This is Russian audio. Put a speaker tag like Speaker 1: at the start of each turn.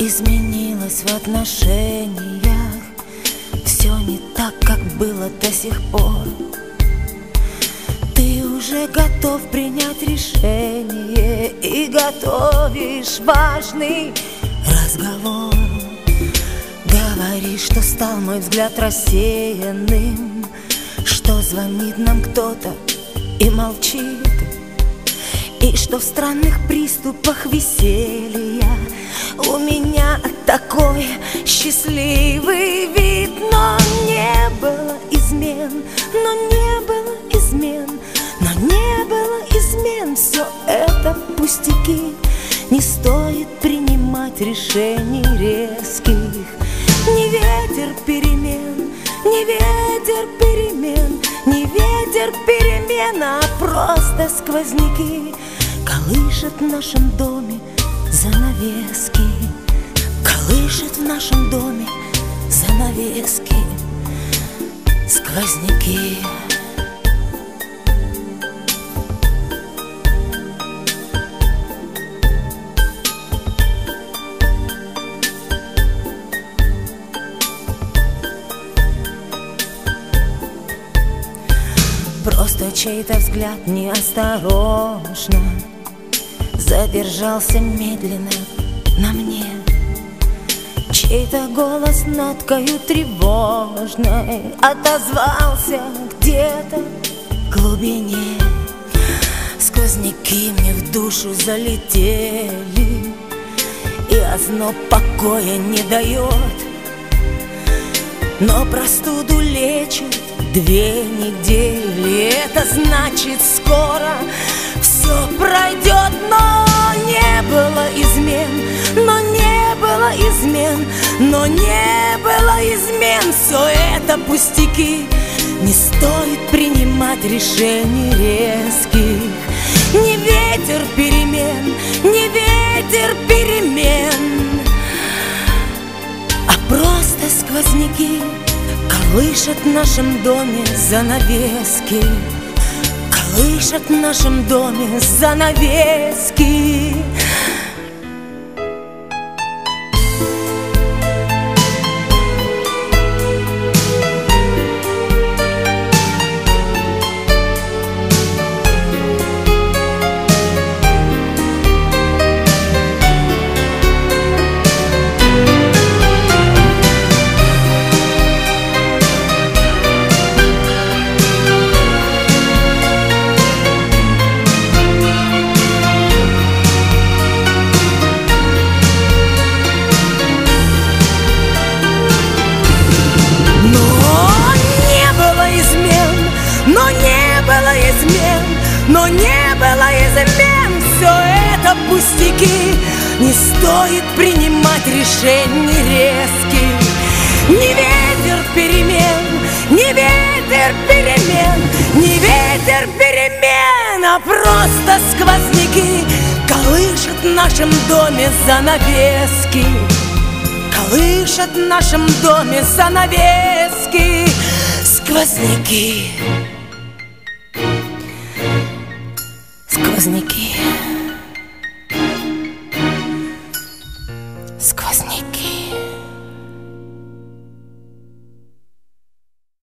Speaker 1: изменилось в отношениях. Все не так, как было до сих пор. Ты уже готов принять решение и готовишь важный разговор. Говоришь, что стал мой взгляд рассеянным, что звонит нам кто-то и молчит, и что в странных приступах веселья у меня такой счастливый вид. Но не было измен, но не было измен, но не было измен. Все это пустяки, не стоит принимать решений резких. Не ветер перемен, не ветер перемен, не ветер перемен, а просто сквозняки колышет в нашем доме занавески, колышет в нашем доме занавески, сквозняки. Просто чей-то взгляд неосторожно задержался медленно на мне. Чей-то голос ноткою тревожной отозвался где-то в глубине. Сквозняки мне в душу залетели, и озноб покоя не дает. Но простуду лечит 2 недели. Это значит, скоро все пройдет. Но не было измен, но не было измен, но не было измен. Все это пустяки, не стоит принимать решений резких. Не ветер перемен, не ветер перемен, а просто сквозняки колышет в нашем доме занавески, колышет в нашем доме занавески. Но не было измен, все это пустяки, не стоит принимать решений резких. Не ветер перемен, не ветер перемен, не ветер перемен, а просто сквозняки колышет в нашем доме занавески, колышет в нашем доме занавески, сквозняки. Сквозняки, сквозняки.